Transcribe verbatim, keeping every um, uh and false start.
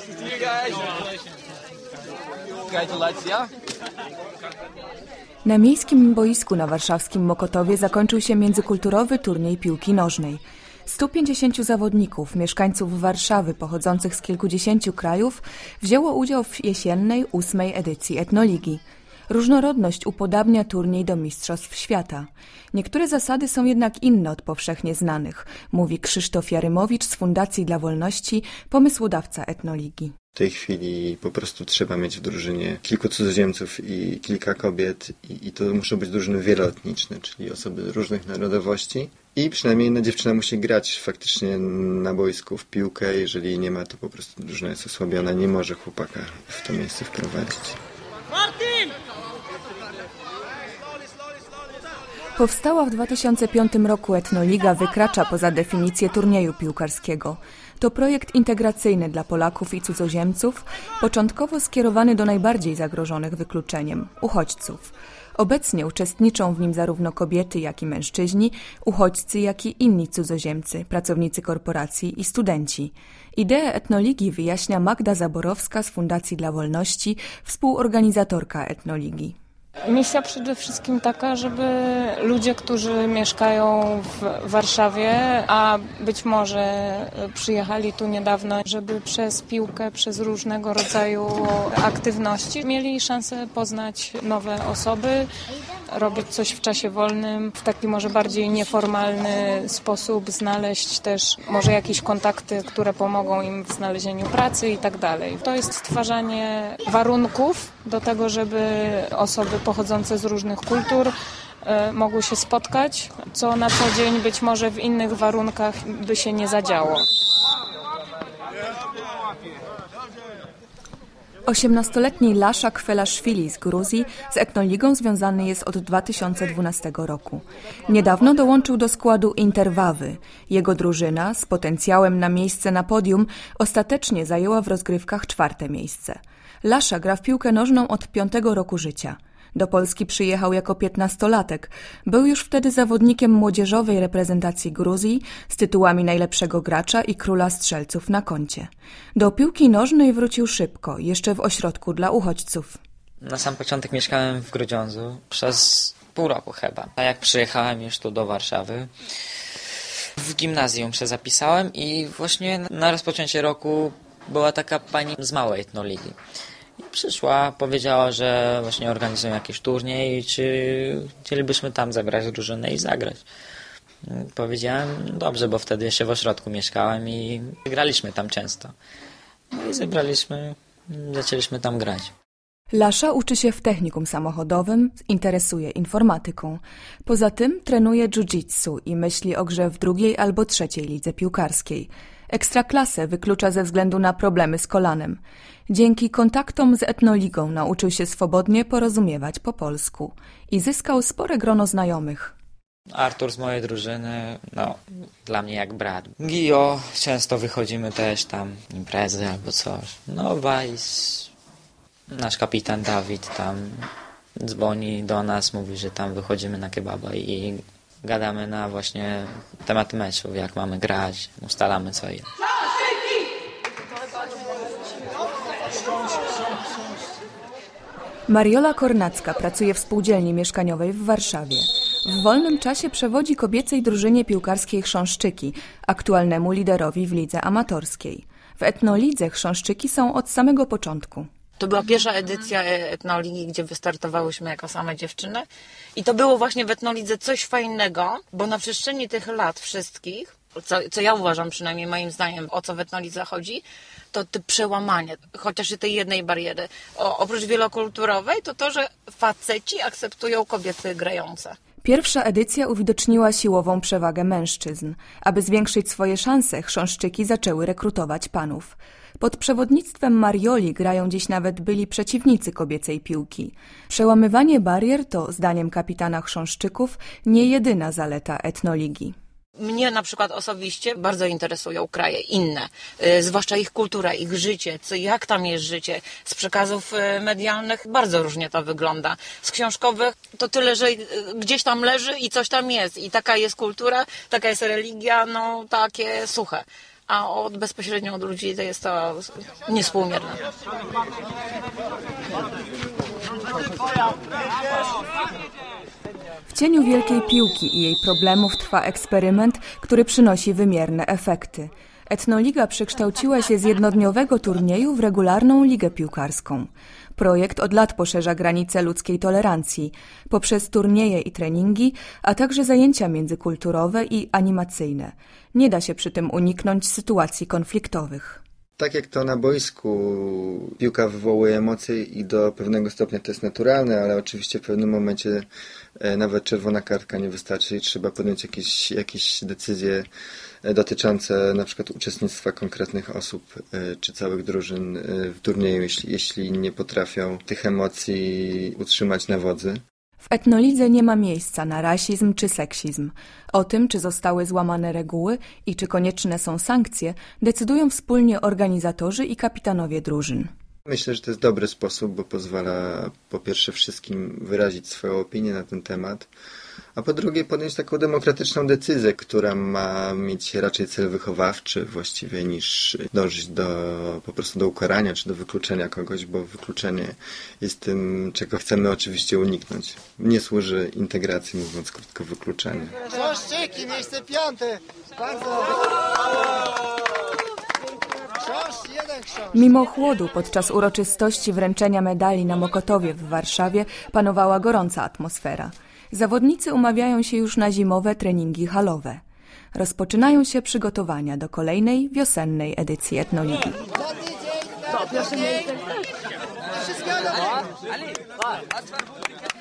Na miejskim boisku na warszawskim Mokotowie zakończył się międzykulturowy turniej piłki nożnej. stu pięćdziesięciu zawodników, mieszkańców Warszawy pochodzących z kilkudziesięciu krajów wzięło udział w jesiennej, ósmej edycji Etnoligi. Różnorodność upodabnia turniej do mistrzostw świata. Niektóre zasady są jednak inne od powszechnie znanych, mówi Krzysztof Jarymowicz z Fundacji dla Wolności, pomysłodawca Etnoligi. W tej chwili po prostu trzeba mieć w drużynie kilku cudzoziemców i kilka kobiet i, i to muszą być drużyny wieloetniczne, czyli osoby różnych narodowości. I przynajmniej jedna dziewczyna musi grać faktycznie na boisku w piłkę. Jeżeli nie ma, to po prostu drużyna jest osłabiona, nie może chłopaka w to miejsce wprowadzić. Martin! Powstała w dwa tysiące piątym roku Etnoliga wykracza poza definicję turnieju piłkarskiego. To projekt integracyjny dla Polaków i cudzoziemców, początkowo skierowany do najbardziej zagrożonych wykluczeniem – uchodźców. Obecnie uczestniczą w nim zarówno kobiety, jak i mężczyźni, uchodźcy, jak i inni cudzoziemcy, pracownicy korporacji i studenci. Ideę Etnoligi wyjaśnia Magda Zaborowska z Fundacji dla Wolności, współorganizatorka Etnoligi. Misja przede wszystkim taka, żeby ludzie, którzy mieszkają w Warszawie, a być może przyjechali tu niedawno, żeby przez piłkę, przez różnego rodzaju aktywności mieli szansę poznać nowe osoby, robić coś w czasie wolnym, w taki może bardziej nieformalny sposób, znaleźć też może jakieś kontakty, które pomogą im w znalezieniu pracy i tak dalej. To jest stwarzanie warunków do tego, żeby osoby pochodzące z różnych kultur mogły się spotkać, co na co dzień być może w innych warunkach by się nie zadziało. osiemnastoletni Lasza Kwelaszwili z Gruzji z Etnoligą związany jest od dwa tysiące dwunastego roku. Niedawno dołączył do składu Interwawy. Jego drużyna z potencjałem na miejsce na podium ostatecznie zajęła w rozgrywkach czwarte miejsce. Lasza gra w piłkę nożną od piątego roku życia. Do Polski przyjechał jako piętnastolatek. Był już wtedy zawodnikiem młodzieżowej reprezentacji Gruzji z tytułami najlepszego gracza i króla strzelców na koncie. Do piłki nożnej wrócił szybko, jeszcze w ośrodku dla uchodźców. Na sam początek mieszkałem w Grudziądzu przez pół roku chyba. A jak przyjechałem już tu do Warszawy, w gimnazjum się zapisałem i właśnie na rozpoczęcie roku była taka pani z małej Etnoligi. I przyszła, powiedziała, że właśnie organizują jakiś turniej i czy chcielibyśmy tam zebrać drużynę i zagrać. Powiedziałem, dobrze, bo wtedy jeszcze w ośrodku mieszkałem i graliśmy tam często. No i zebraliśmy, zaczęliśmy tam grać. Lasza uczy się w technikum samochodowym, interesuje informatyką. Poza tym trenuje jiu-jitsu i myśli o grze w drugiej albo trzeciej lidze piłkarskiej. Ekstraklasę wyklucza ze względu na problemy z kolanem. Dzięki kontaktom z Etnoligą nauczył się swobodnie porozumiewać po polsku i zyskał spore grono znajomych. Artur z mojej drużyny, no, dla mnie jak brat. Gio, często wychodzimy też tam, imprezy albo coś. No, Weiss, nasz kapitan Dawid tam dzwoni do nas, mówi, że tam wychodzimy na kebaba i gadamy na właśnie tematy meczów, jak mamy grać, ustalamy co i jak. Mariola Kornacka pracuje w spółdzielni mieszkaniowej w Warszawie. W wolnym czasie przewodzi kobiecej drużynie piłkarskiej Chrząszczyki, aktualnemu liderowi w lidze amatorskiej. W Etnolidze Chrząszczyki są od samego początku. To była pierwsza edycja Etnoligi, gdzie wystartowałyśmy jako same dziewczyny. I to było właśnie w Etnolidze coś fajnego, bo na przestrzeni tych lat wszystkich, co, co ja uważam przynajmniej moim zdaniem, o co w Etnolidze chodzi, to te przełamanie, chociaż i tej jednej bariery. O, oprócz wielokulturowej, to to, że faceci akceptują kobiety grające. Pierwsza edycja uwidoczniła siłową przewagę mężczyzn. Aby zwiększyć swoje szanse, Chrząszczyki zaczęły rekrutować panów. Pod przewodnictwem Marioli grają dziś nawet byli przeciwnicy kobiecej piłki. Przełamywanie barier to, zdaniem kapitana Chrząszczyków, nie jedyna zaleta Etnoligi. Mnie na przykład osobiście bardzo interesują kraje inne, yy, zwłaszcza ich kultura, ich życie, co, jak tam jest życie. Z przekazów yy, medialnych bardzo różnie to wygląda. Z książkowych to tyle, że yy, gdzieś tam leży i coś tam jest. I taka jest kultura, taka jest religia, no takie suche. a od bezpośrednio od ludzi to jest to niewspółmierne. W cieniu wielkiej piłki i jej problemów trwa eksperyment, który przynosi wymierne efekty. Etnoliga przekształciła się z jednodniowego turnieju w regularną ligę piłkarską. Projekt od lat poszerza granice ludzkiej tolerancji poprzez turnieje i treningi, a także zajęcia międzykulturowe i animacyjne. Nie da się przy tym uniknąć sytuacji konfliktowych. Tak jak to na boisku, piłka wywołuje emocje i do pewnego stopnia to jest naturalne, ale oczywiście w pewnym momencie nawet czerwona kartka nie wystarczy i trzeba podjąć jakieś, jakieś decyzje dotyczące na przykład uczestnictwa konkretnych osób czy całych drużyn w turnieju, jeśli, jeśli nie potrafią tych emocji utrzymać na wodzy. W etnolidze nie ma miejsca na rasizm czy seksizm. O tym, czy zostały złamane reguły i czy konieczne są sankcje, decydują wspólnie organizatorzy i kapitanowie drużyn. Myślę, że to jest dobry sposób, bo pozwala po pierwsze wszystkim wyrazić swoją opinię na ten temat, a po drugie podjąć taką demokratyczną decyzję, która ma mieć raczej cel wychowawczy właściwie niż dążyć do po prostu do ukarania czy do wykluczenia kogoś, bo wykluczenie jest tym, czego chcemy oczywiście uniknąć. Nie służy integracji, mówiąc krótko, wykluczenie. Książczyki, miejsce piąte. Bardzo. Mimo chłodu podczas uroczystości wręczenia medali na Mokotowie w Warszawie panowała gorąca atmosfera. Zawodnicy umawiają się już na zimowe treningi halowe. Rozpoczynają się przygotowania do kolejnej wiosennej edycji Etnoligi. Wszystkiego dobrego.